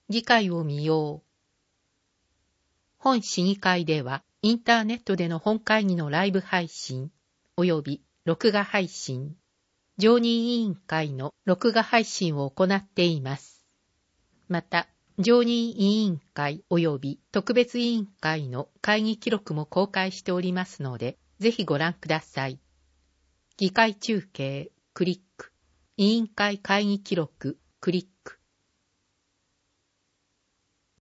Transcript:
議会を見よう。本市議会では、インターネットでの本会議のライブ配信、及び録画配信、常任委員会の録画配信を行っています。また、常任委員会及び特別委員会の会議記録も公開しておりますので、ぜひご覧ください。議会中継、クリック。委員会会議記録、クリック。